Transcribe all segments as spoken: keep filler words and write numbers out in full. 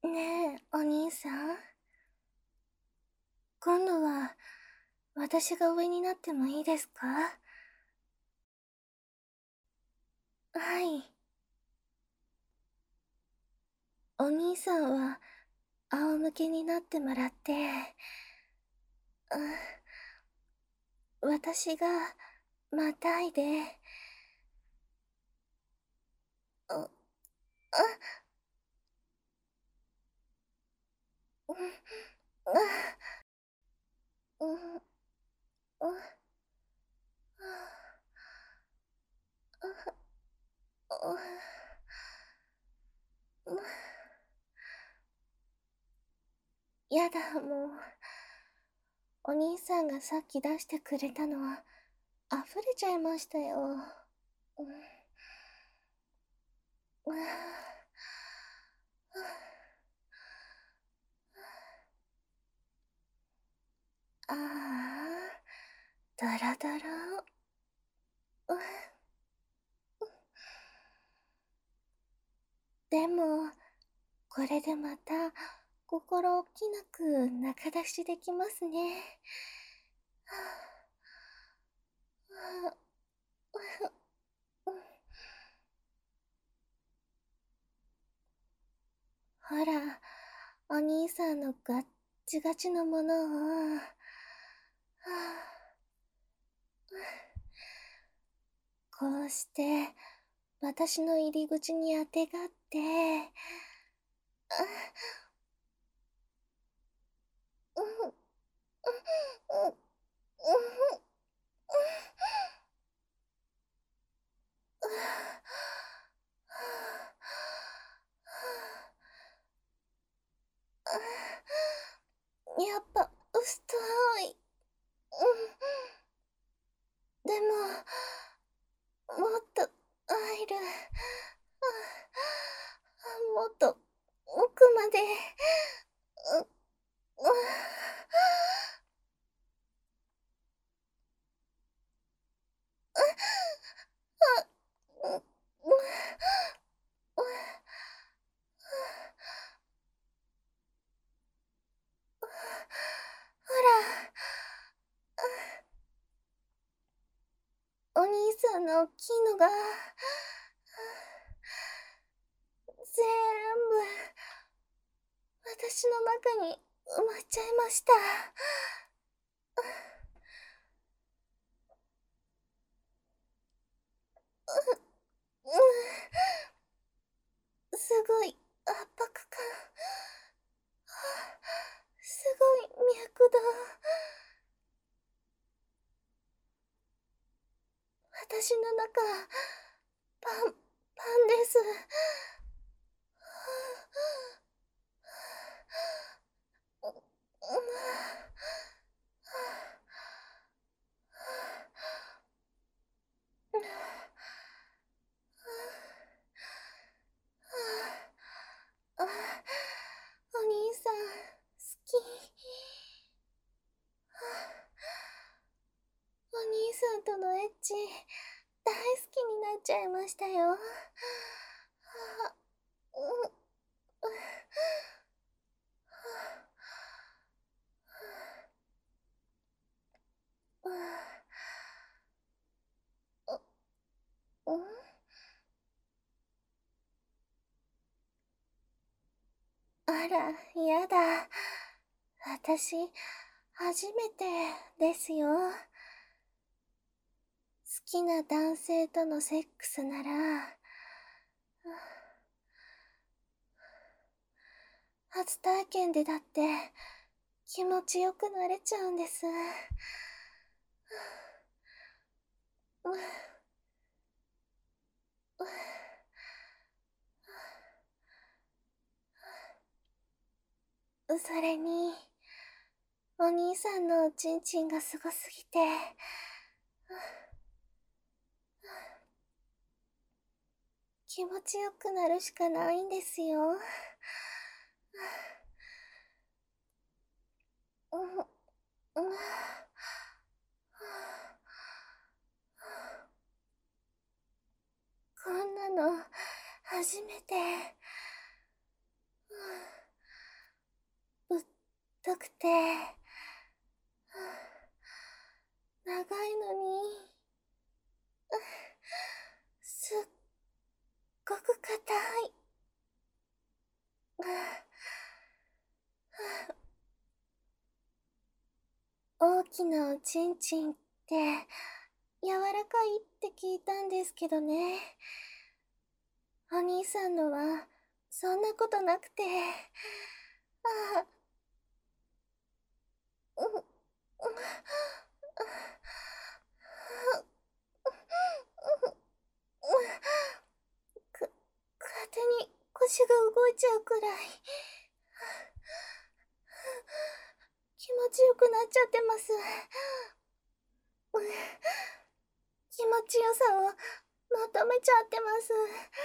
ねえ、お兄さん。今度は、私が上になってもいいですか？はい。お兄さんは、仰向けになってもらって、うん、私が、またいで、う、う、うん、うん、うん、うん、うん、やだ、もう。お兄さんがさっき出してくれたのは、溢れちゃいましたよ。うん、うん、ああ、ドロドロ。うん、でも、これでまた、心置きなく中出しできますね。ほら、お兄さんのガッチガチのものを、こうして、私の入り口にあてがって、うん、うん、うん、うん、やっぱ、薄と青い。うん、でも、もっと、入る。もっと、奥まで。う、う、う、う、ほら、お兄さんの大きいのが、全部、私の中に埋まっちゃいました。うん、すごい圧迫感。すごい脈動。私の中、パン、パンです。あ、お兄さん、好き。お兄さんとのエッチ、大好きになっちゃいましたよ。あ、うん、うん、うん、あら、やだ。私、初めてですよ。好きな男性とのセックスなら、初体験でだって気持ちよくなれちゃうんです。それに、お兄さんのおちんちんがすごすぎて、気持ちよくなるしかないんですよ。うん、うん、こんなの初めて。 くて、長いのに、すっごく硬い。大きなおちんちんって柔らかいって聞いたんですけどね。お兄さんのはそんなことなくて、ああ、う、う、く、勝手に腰が動いちゃうくらい、気持ちよくなっちゃってます。気持ちよさを求めちゃってます。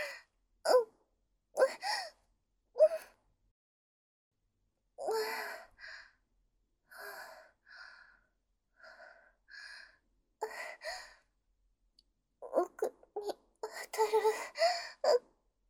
奥に当たる。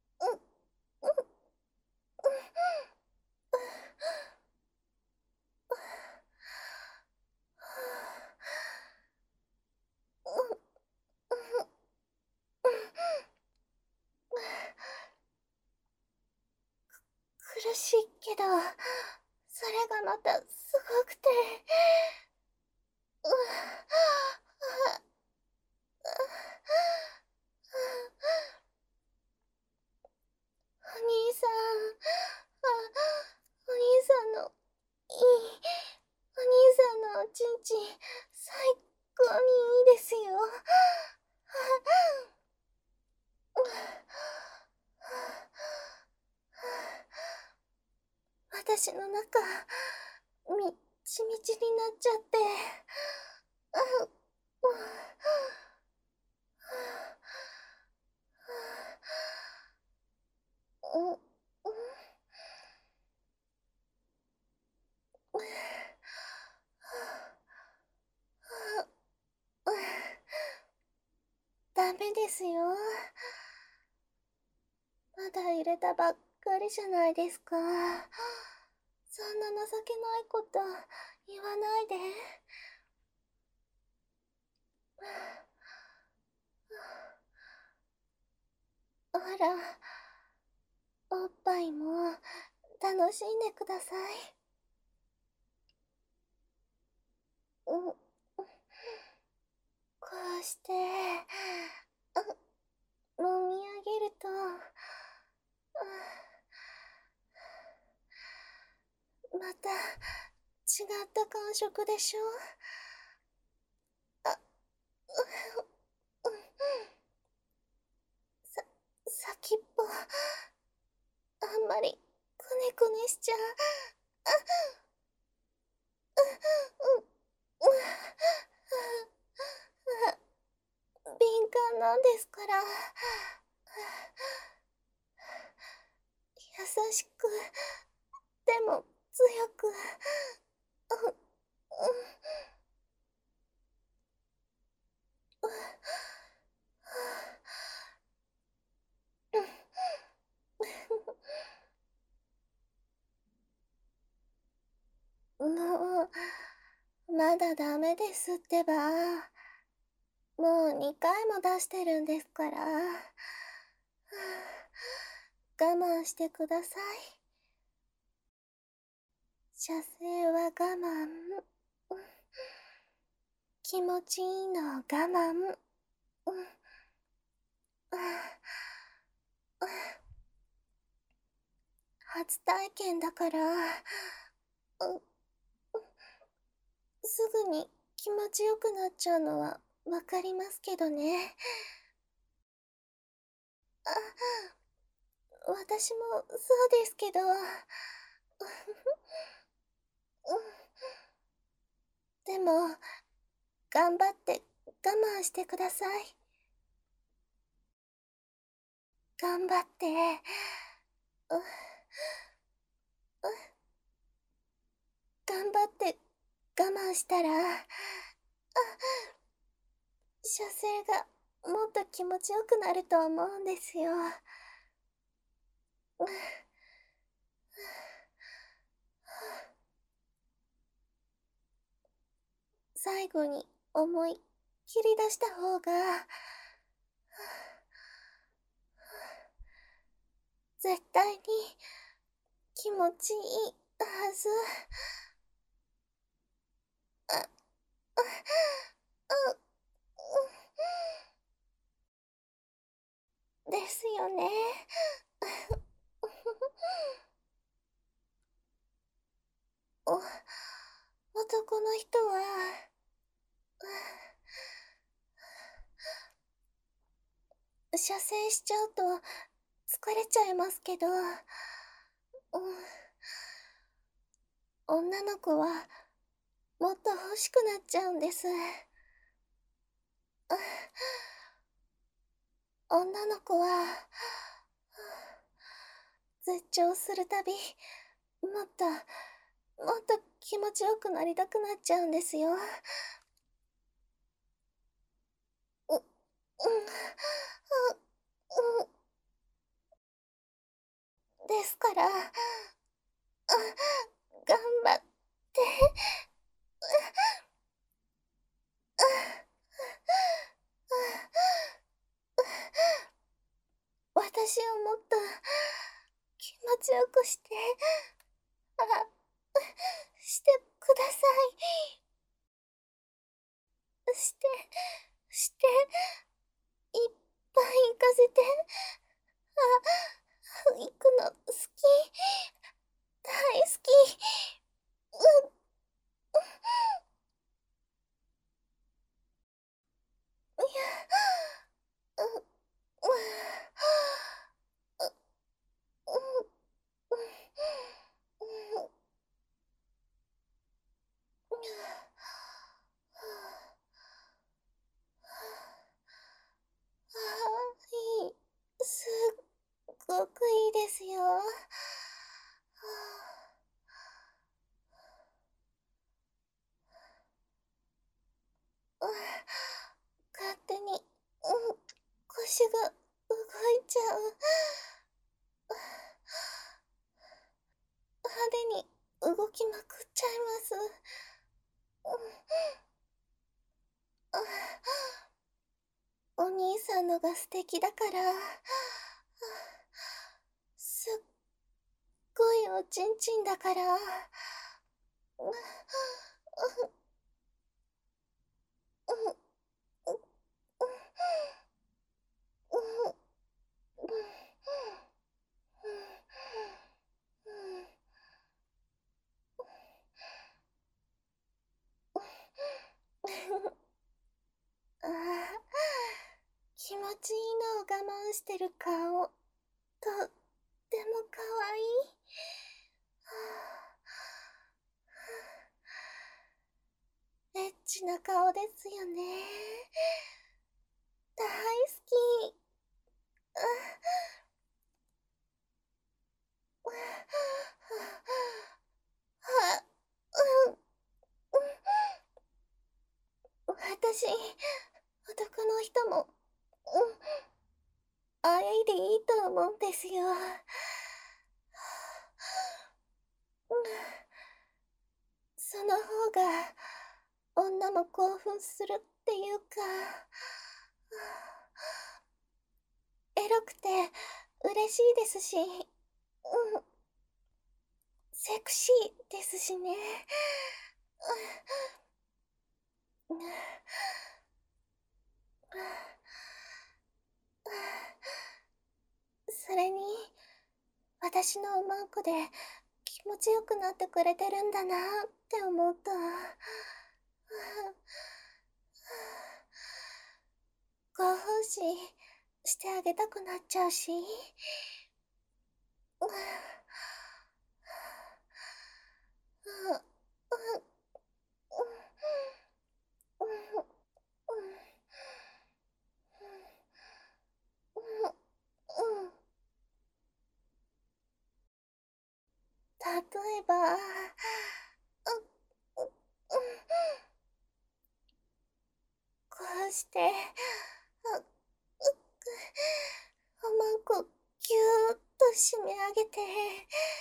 苦しいけど、それがまたすごくて、うお兄さん、あ、お兄さんの、いい、お兄さんのおちんちん、最高にいいですよ。私の中、みっちみちになっちゃって、う、う、ダメですよ。まだ入れたばっかりじゃないですか。そんな情けないこと言わないで。ほら、おっぱいも楽しんでください。うん、こうして、あ、揉み上げると、また違った感触でしょ。あ、さ、先っぽ、あんまりくねくねしちゃう。敏感なんですから。優しく、でも強く。もう、まだダメですってば。もうにかいも出してるんですから。我慢してください。射精は我慢。気持ちいいの我慢。初体験だから、すぐに気持ちよくなっちゃうのはわかりますけどね。あ、私もそうですけど、でも、頑張って我慢してください。頑張って、う、う、頑張って我慢したら、あ、射精がもっと気持ちよくなると思うんですよ。 最後に思い切り出した方が、絶対に気持ちいいはず。あ、あ、あ、ですよね。お、男の人は、射精しちゃうと疲れちゃいますけど、うん、女の子はもっと欲しくなっちゃうんです。女の子は、絶頂するたび、もっと、もっと気持ちよくなりたくなっちゃうんですよ。う、うん、う、うん、ですから、あ、頑張って、私をもっと気持ちよくして、あ、してください。して、して、いっぱい行かせて。あ、行くの好き。大好き。うん、いや、うん、うん、うん、うん、うん、ああ、いい。すっごくいいですよ。はあ、うん、勝手に、うん、腰が動いちゃう。派手に動きまくっちゃいます。うん、あ、お兄さんのが素敵だから、すっごいおちんちんだから、うん、うん、うん、うん、ああ、気持ちいいのを我慢してる顔、とってもかわいい。はあ、エッチな顔ですよね。大好き。あ、あ、うん、私、男の人も、うん、あいでいいと思うんですよ。うん、その方が、女も興奮するっていうか、エロくて嬉しいですし、うん、セクシーですしね。うん、それに、私のおまんこで気持ちよくなってくれてるんだなって思うと、興奮ししてあげたくなっちゃうし、うん、うん、うん、うん、うん、例えば、う、う、うん、こうして、あ、う、おまんこぎゅーっと締め上げて、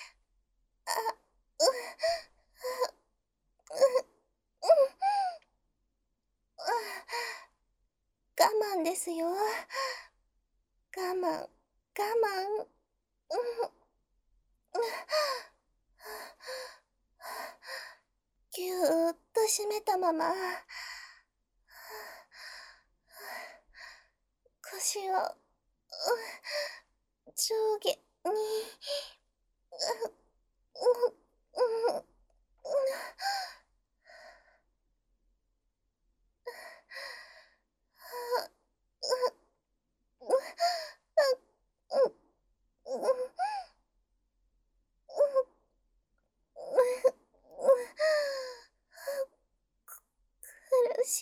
あ、う、う、う、 ですよ。我慢、我慢。うんぎゅーっと締めたまま、腰を、うん上下に、うん、うん、うん、苦しい。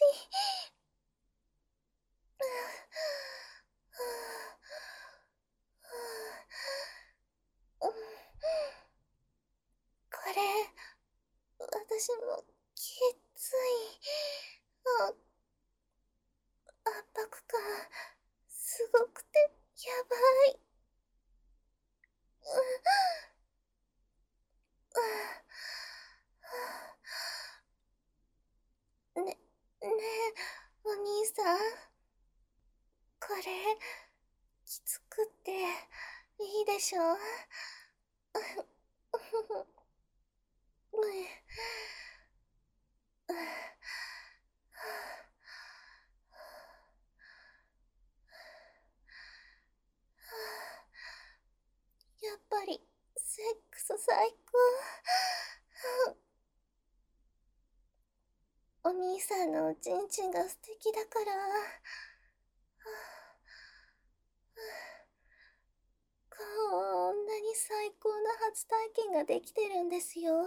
これ、私もきつい。あ、圧迫感、すごくて、やばい。ね、ねえ、お兄さん。これ、きつくって、いいでしょ？やっぱり、セックス最高。お兄さんのおちんちんが素敵だから。こんなに最高な初体験ができてるんですよ。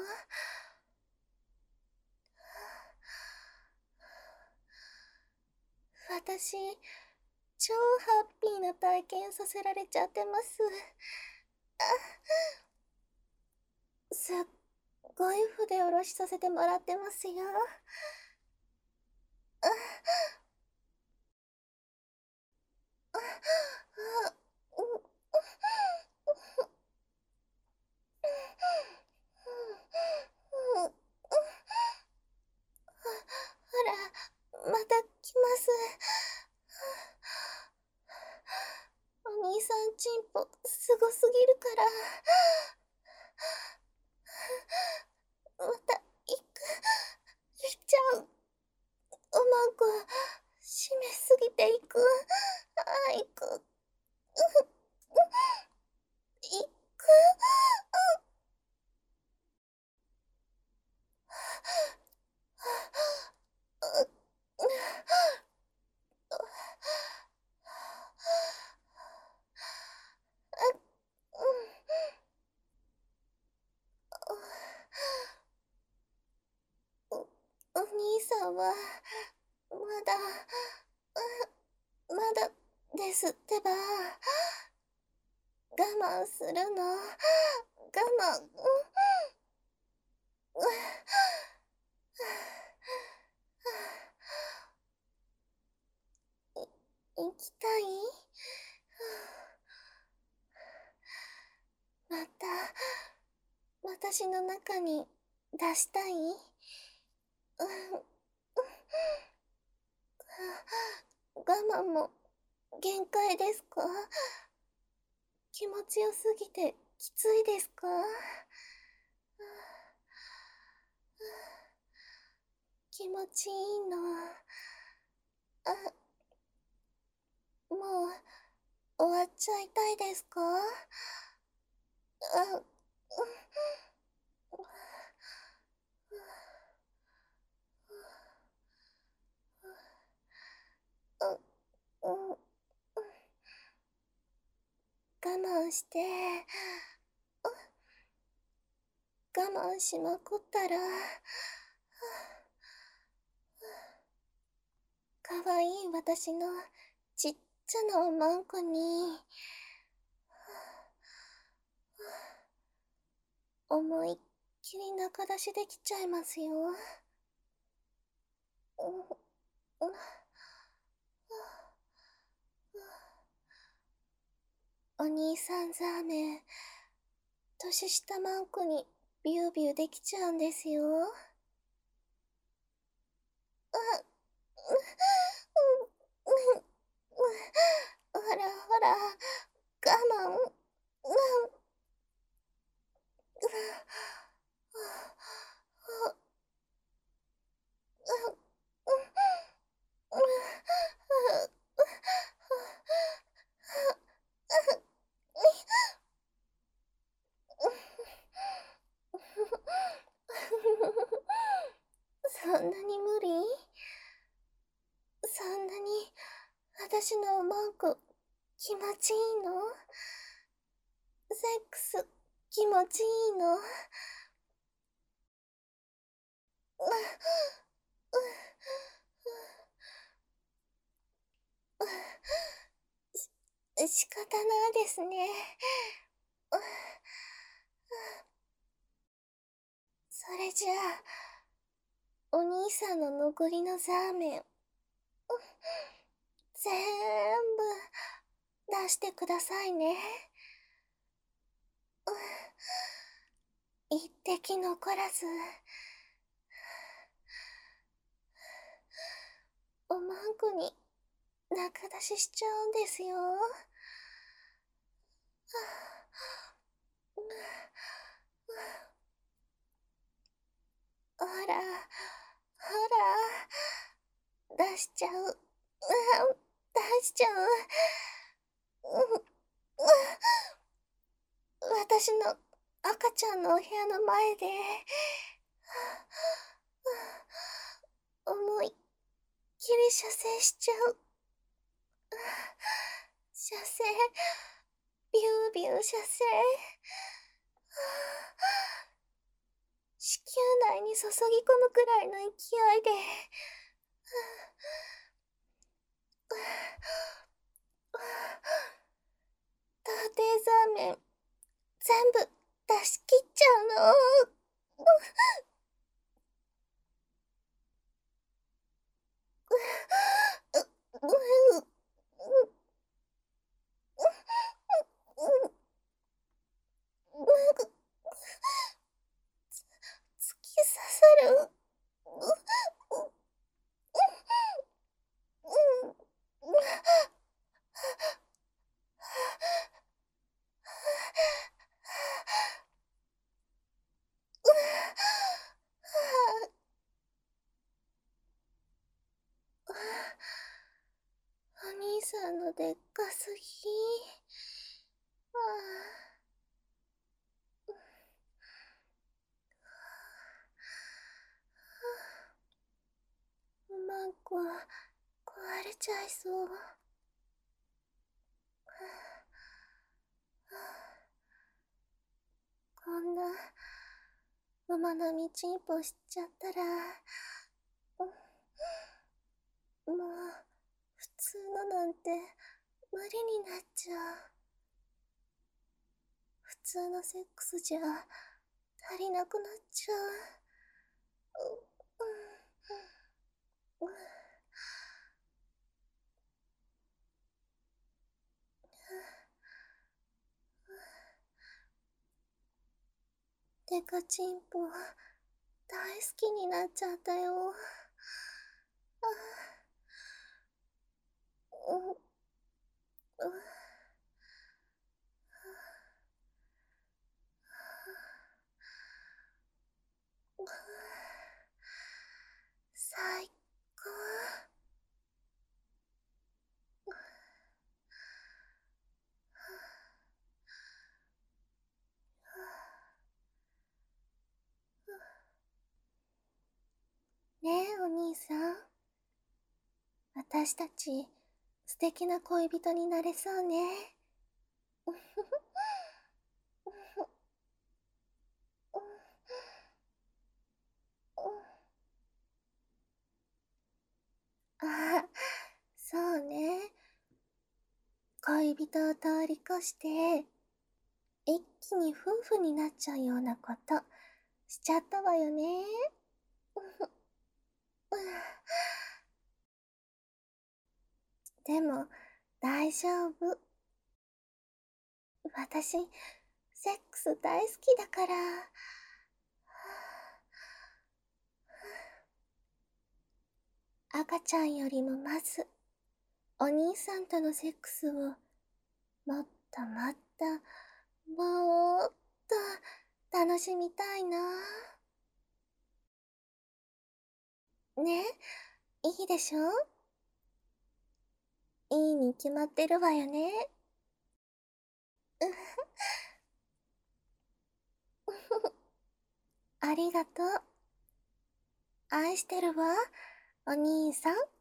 私、超ハッピーな体験させられちゃってます。すっごい筆下ろしさせてもらってますよ。ほら、また来ます。お兄さんチンポすごすぎるから。また行く。行っちゃう。おまんこ締めすぎていく。あいく。いく。お、お兄さんは、まだ、まだですってば。我慢するの。我慢。い、行きたい？また、私の中に出したい？うん、我慢も限界ですか？気持ちよすぎてきついですか？気持ちいいの。あ、もう終わっちゃいたいですか？あ、うん、我慢して、我慢しまくったら、かわいい私のちっちゃなおまんこに、思いっきり中出しできちゃいますよ。お兄さんザーメン、年下マンコにビュービューできちゃうんですよ。あ、うん、うん、 ほらほら、我慢。うん。そんなに無理？そんなに私の文句気持ちいいの？セックス気持ちいいの？し仕方ないですね。それじゃあ、お兄さんの残りのザーメン、ぜーんぶ出してくださいね。一滴残らず、おまんこに仲出ししちゃうんですよ。ほら、ほら、出しちゃう。うん出しちゃう。うん私の赤ちゃんのお部屋の前で、思いっきり射精しちゃう。射精、ビュービュー射精。子宮内に注ぎ込むくらいの勢いで、童貞ザーメン全部出し切っちゃうの。突き刺さる。お兄さんのでっかすぎ。ああ、うまんこ壊れちゃいそう。こんな馬並みチンポしちゃったら、もう普通のなんて無理になっちゃう。普通のセックスじゃ足りなくなっちゃう。うんうんデカチンポ大好きになっちゃったよ。あうんうん最高。ねえお兄さん、私たち素敵な恋人になれそうね。ああ、そうね。恋人を通り越して一気に夫婦になっちゃうようなことしちゃったわよね。でも大丈夫。私セックス大好きだから。赤ちゃんよりもまずお兄さんとのセックスをもっともっともーっと楽しみたいな。ね、いいでしょ？いいに決まってるわよね。うふありがとう。愛してるわ、お兄さん。